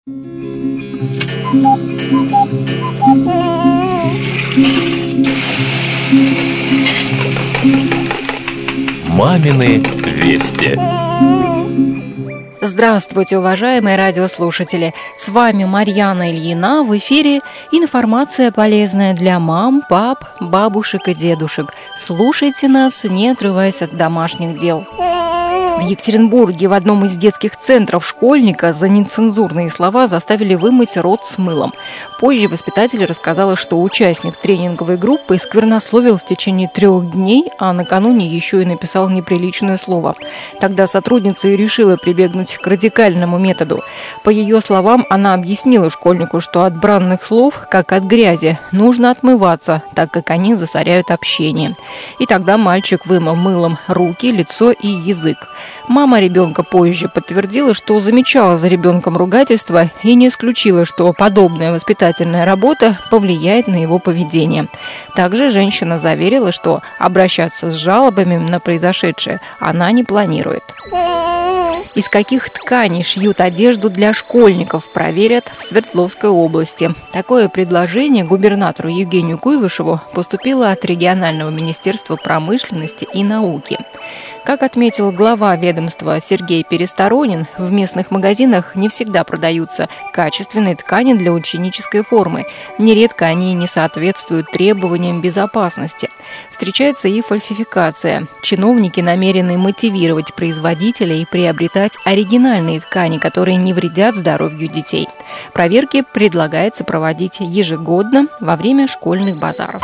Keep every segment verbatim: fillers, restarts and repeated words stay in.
Мамины вести. Здравствуйте, уважаемые радиослушатели! С вами Марьяна Ильина. В эфире информация, полезная для мам, пап, бабушек и дедушек. Слушайте нас, не отрываясь от домашних дел. В Екатеринбурге в одном из детских центров школьника за нецензурные слова заставили вымыть рот с мылом. Позже воспитатель рассказала, что участник тренинговой группы сквернословил в течение трех дней, а накануне еще и написал неприличное слово. Тогда сотрудница и решила прибегнуть к радикальному методу. По ее словам, она объяснила школьнику, что от бранных слов, как от грязи, нужно отмываться, так как они засоряют общение. И тогда мальчик вымыл мылом руки, лицо и язык. Мама ребенка позже подтвердила, что замечала за ребенком ругательство и не исключила, что подобная воспитательная работа повлияет на его поведение. Также женщина заверила, что обращаться с жалобами на произошедшее она не планирует. Из каких тканей шьют одежду для школьников, проверят в Свердловской области. Такое предложение губернатору Евгению Куйвышеву поступило от регионального министерства промышленности и науки. Как отметил глава ведомства Сергей Пересторонин, в местных магазинах не всегда продаются качественные ткани для ученической формы. Нередко они не соответствуют требованиям безопасности. Встречается и фальсификация. Чиновники намерены мотивировать производителей приобретать оригинальные ткани, которые не вредят здоровью детей. Проверки предлагается проводить ежегодно во время школьных базаров.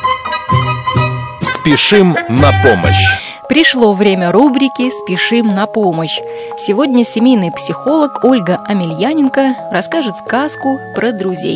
Спешим на помощь. Пришло время рубрики «Спешим на помощь». Сегодня семейный психолог Ольга Амельяненко расскажет сказку про друзей.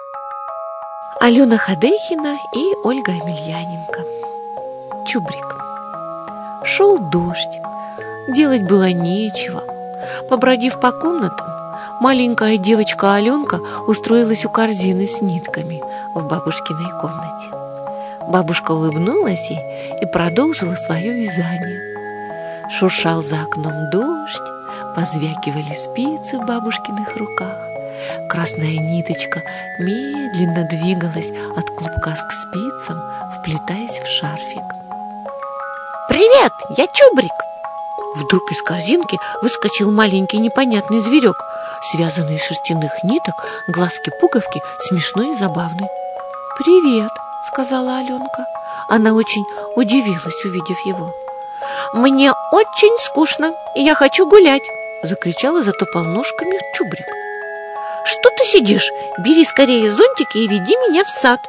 Алена Ходейхина и Ольга Амельяненко. Чубрик. Шел дождь. Делать было нечего. Побродив по комнатам, маленькая девочка Аленка устроилась у корзины с нитками в бабушкиной комнате. Бабушка улыбнулась ей и продолжила свое вязание. Шуршал за окном дождь, позвякивали спицы в бабушкиных руках. Красная ниточка медленно двигалась от клубка к спицам, вплетаясь в шарфик. «Привет, я Чубрик!» Вдруг из корзинки выскочил маленький непонятный зверек, связанный из шерстяных ниток, глазки-пуговки, смешной и забавный. «Привет!» — сказала Аленка. Она очень удивилась, увидев его. «Мне очень скучно, и я хочу гулять!» — закричал и затопал ножками Чубрик. «Что ты сидишь? Бери скорее зонтики и веди меня в сад!»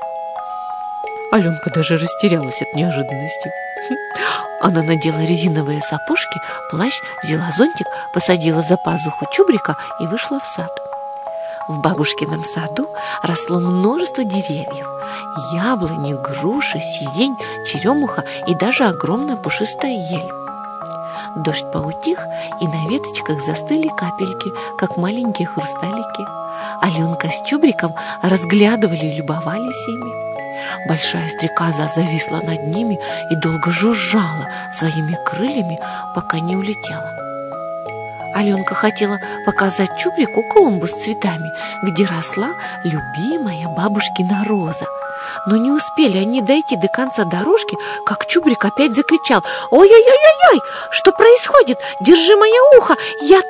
Аленка даже растерялась от неожиданности. Она надела резиновые сапожки, плащ, взяла зонтик, посадила за пазуху Чубрика и вышла в сад. В бабушкином саду росло множество деревьев: яблони, груши, сирень, черемуха и даже огромная пушистая ель. Дождь поутих, и на веточках застыли капельки, как маленькие хрусталики. Аленка с Чубриком разглядывали и любовались ими. Большая стрекоза зависла над ними и долго жужжала своими крыльями, пока не улетела. Аленка хотела показать Чубрику клумбу с цветами, где росла любимая бабушкина роза. Но не успели они дойти до конца дорожки, как Чубрик опять закричал: «Ой-ой-ой-ой! Что происходит? Держи мое ухо! Я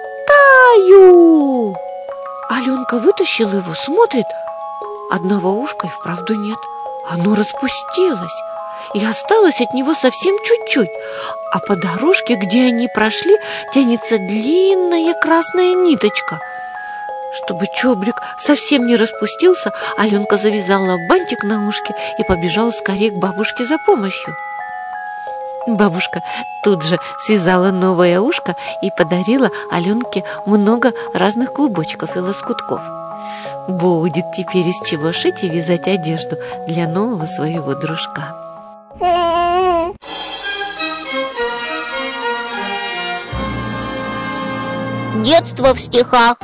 таю!» Аленка вытащила его, смотрит. Одного ушка и вправду нет. Оно распустилось, и осталось от него совсем чуть-чуть. А по дорожке, где они прошли, тянется длинная красная ниточка. Чтобы Чубрик совсем не распустился, Аленка завязала бантик на ушке и побежала скорее к бабушке за помощью. Бабушка тут же связала новое ушко и подарила Аленке много разных клубочков и лоскутков. Будет теперь из чего шить и вязать одежду для нового своего дружка. Детство в стихах.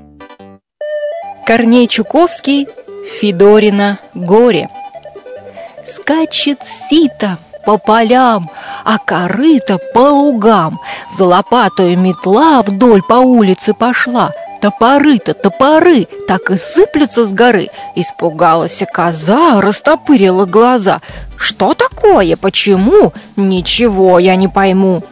Корней Чуковский, Федорина «Горе». Скачет сито по полям, а корыто по лугам. За лопатою метла вдоль по улице пошла. Топоры-то, топоры, так и сыплются с горы. Испугалась коза, растопырила глаза. Что такое? Почему? Ничего я не пойму.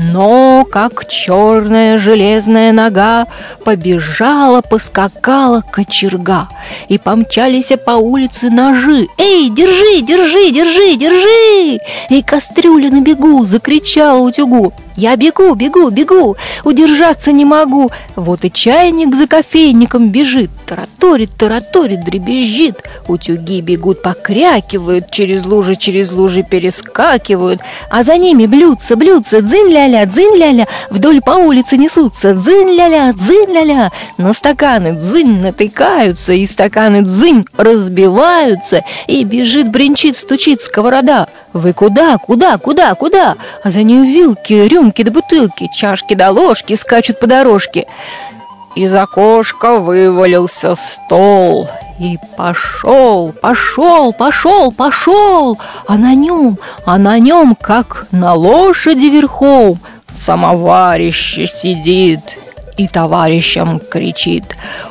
Но, как черная железная нога, побежала, поскакала кочерга, и помчались по улице ножи. «Эй, держи, держи, держи, держи!» И кастрюля на бегу закричала утюгу. «Я бегу, бегу, бегу, удержаться не могу!» Вот и чайник за кофейником бежит, тараторит, тараторит, дребезжит. Утюги бегут, покрякивают, через лужи, через лужи перескакивают, а за ними блюдца, блюдца, дзынь-ля-ля, дзынь-ля-ля, вдоль по улице несутся, дзынь-ля-ля, дзынь-ля-ля. На стаканы дзынь натыкаются, и стаканы дзынь разбиваются, и бежит, бренчит, стучит сковорода. «Вы куда, куда, куда, куда?» А за нею вилки, рюмки да бутылки, чашки да ложки скачут по дорожке. Из окошка вывалился стол, и пошел, пошел, пошел, пошел, а на нем, а на нем, как на лошади верхом, самоварище сидит и товарищам кричит: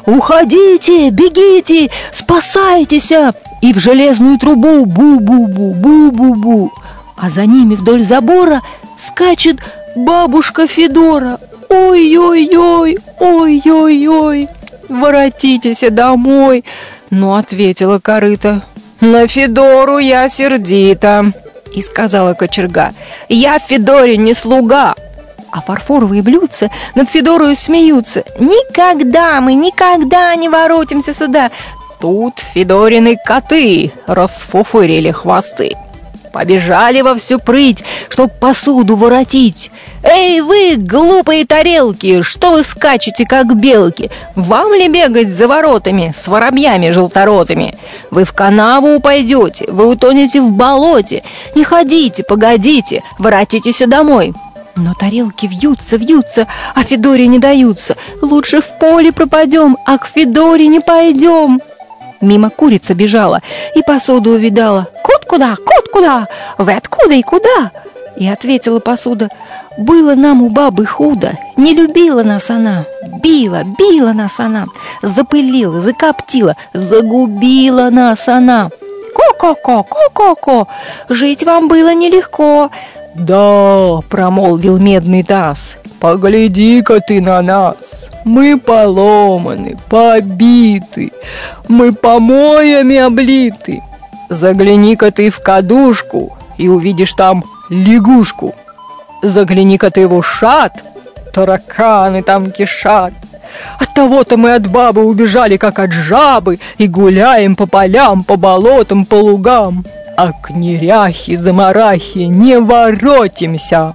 «Уходите, бегите, спасайтесь!» И в железную трубу бу-бу-бу-бу-бу-бу. А за ними вдоль забора скачет бабушка Федора. «Ой-ой-ой, ой-ой-ой, воротитесь домой!» Но ответила корыто: «На Федору я сердита!» И сказала кочерга: «Я Федоре не слуга!» А фарфоровые блюдца над Федорою смеются: «Никогда мы, никогда не воротимся сюда!» Тут Федорины коты расфуфырили хвосты, побежали во всю прыть, чтоб посуду воротить. «Эй вы, глупые тарелки, что вы скачете, как белки? Вам ли бегать за воротами с воробьями желторотыми? Вы в канаву упадете, вы утонете в болоте. Не ходите, погодите, воротитесь домой». Но тарелки вьются, вьются, а Федоре не даются. «Лучше в поле пропадем, а к Федоре не пойдем». Мимо курица бежала и посуду увидала. «Кот куда? Кот куда? Вы откуда и куда?» И ответила посуда: «Было нам у бабы худо, не любила нас она, била, била нас она, запылила, закоптила, загубила нас она. Ко-ко-ко, ко-ко-ко, жить вам было нелегко». «Да, — промолвил медный таз, — погляди-ка ты на нас. Мы поломаны, побиты, мы помоями облиты. Загляни-ка ты в кадушку и увидишь там лягушку. Загляни-ка ты в ушат, тараканы там кишат. Оттого-то мы от бабы убежали, как от жабы, и гуляем по полям, по болотам, по лугам, а к неряхе-замарахе не воротимся».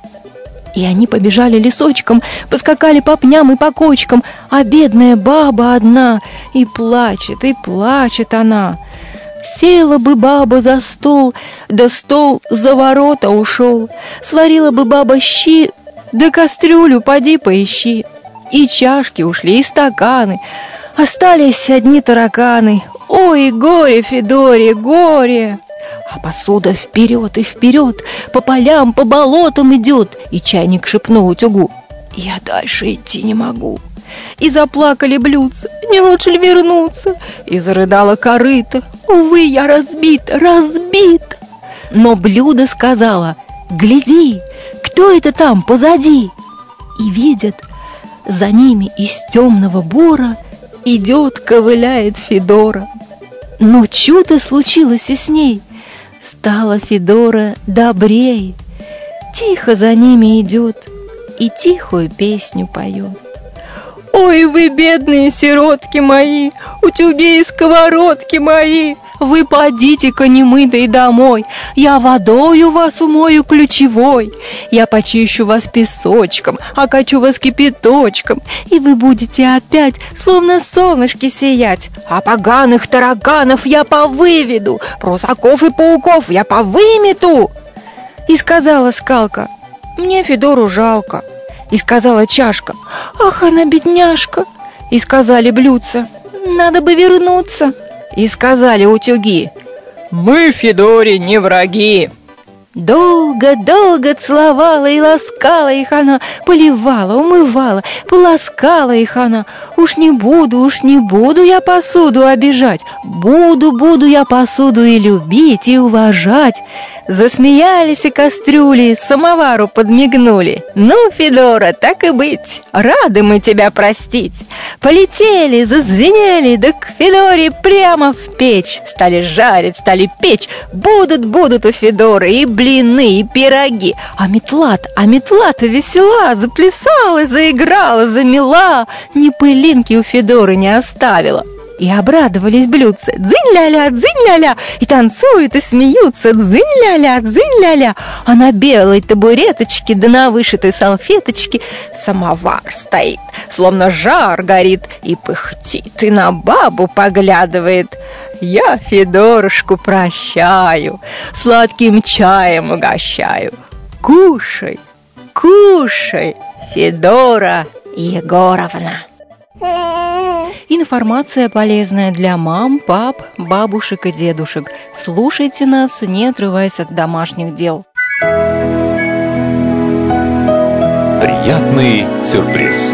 И они побежали лесочком, поскакали по пням и по кочкам, а бедная баба одна, и плачет, и плачет она. Села бы баба за стол, да стол за ворота ушел. Сварила бы баба щи, да кастрюлю поди поищи. И чашки ушли, и стаканы, остались одни тараканы. Ой, горе Федоре, горе! А посуда вперед и вперед, по полям, по болотам идет. И чайник шепнул утюгу: «Я дальше идти не могу». И заплакали блюдца: «Не лучше ли вернуться?» И зарыдала корыто: «Увы, я разбита, разбита». Но блюдо сказала: «Гляди, кто это там позади?» И видят, за ними из темного бора идет, ковыляет Федора. Но чудо случилось и с ней. Стала Федора добрей, тихо за ними идет и тихую песню поет. «Ой, вы, бедные сиротки мои, утюги и сковородки мои, вы подите-ка немытой домой, я водою вас умою ключевой, я почищу вас песочком, окачу вас кипяточком, и вы будете опять словно солнышки сиять, а поганых тараганов я повыведу, прусаков и пауков я повымету». И сказала скалка: «Мне Федору жалко». И сказала чашка: «Ах, она бедняжка». И сказали блюдца: «Надо бы вернуться». И сказали утюги: «Мы Федоре не враги». Долго-долго целовала и ласкала их она, поливала, умывала, поласкала их она. Уж не буду, уж не буду я посуду обижать, буду, буду я посуду и любить, и уважать. Засмеялись и кастрюли, самовару подмигнули. Ну, Федора, так и быть, рады мы тебя простить. Полетели, зазвенели, да к Федоре прямо в печь. Стали жарить, стали печь, будут, будут у Федоры и блины, и пироги. А метла-то, а метла-то весела, заплясала, заиграла, замела, ни пылинки у Федоры не оставила. И обрадовались блюдце. Дзынь-ля-ля, дзынь-ля-ля. И танцуют, и смеются. Дзынь-ля-ля, дзынь-ля-ля. А на белой табуреточке, да на вышитой салфеточке самовар стоит, словно жар горит, и пыхтит, и на бабу поглядывает. Я Федорушку прощаю, сладким чаем угощаю. Кушай, кушай, Федора Егоровна. Информация полезная для мам, пап, бабушек и дедушек. Слушайте нас, не отрываясь от домашних дел. Приятный сюрприз.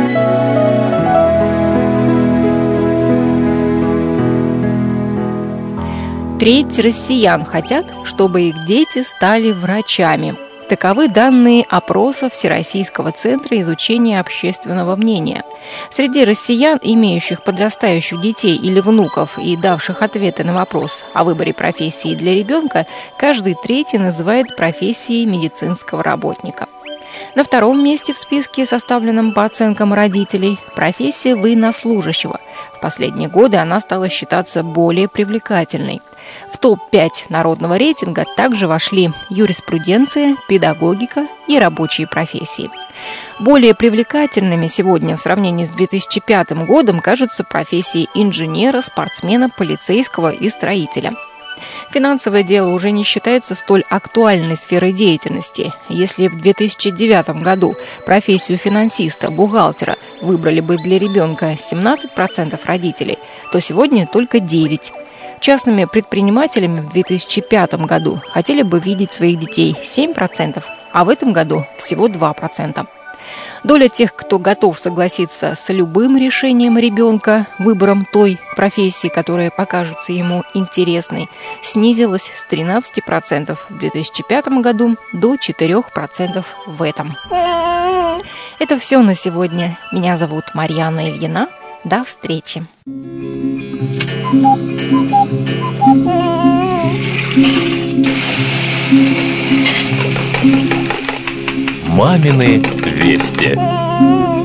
Треть россиян хотят, чтобы их дети стали врачами. Таковы данные опроса Всероссийского центра изучения общественного мнения. Среди россиян, имеющих подрастающих детей или внуков и давших ответы на вопрос о выборе профессии для ребенка, каждый третий называет профессией медицинского работника. На втором месте в списке, составленном по оценкам родителей, профессия военнослужащего. В последние годы она стала считаться более привлекательной. В топ пять народного рейтинга также вошли юриспруденция, педагогика и рабочие профессии. Более привлекательными сегодня в сравнении с две тысячи пятым годом кажутся профессии инженера, спортсмена, полицейского и строителя. Финансовое дело уже не считается столь актуальной сферой деятельности. Если в две тысячи девятом году профессию финансиста, бухгалтера выбрали бы для ребенка семнадцать процентов родителей, то сегодня только девять процентов. Частными предпринимателями в две тысячи пятом году хотели бы видеть своих детей семь процентов, а в этом году всего два процента. Доля тех, кто готов согласиться с любым решением ребенка, выбором той профессии, которая покажется ему интересной, снизилась с тринадцати процентов в две тысячи пятом году до четырёх процентов в этом. Это все на сегодня. Меня зовут Марьяна Ильина. До встречи. Мамины вести.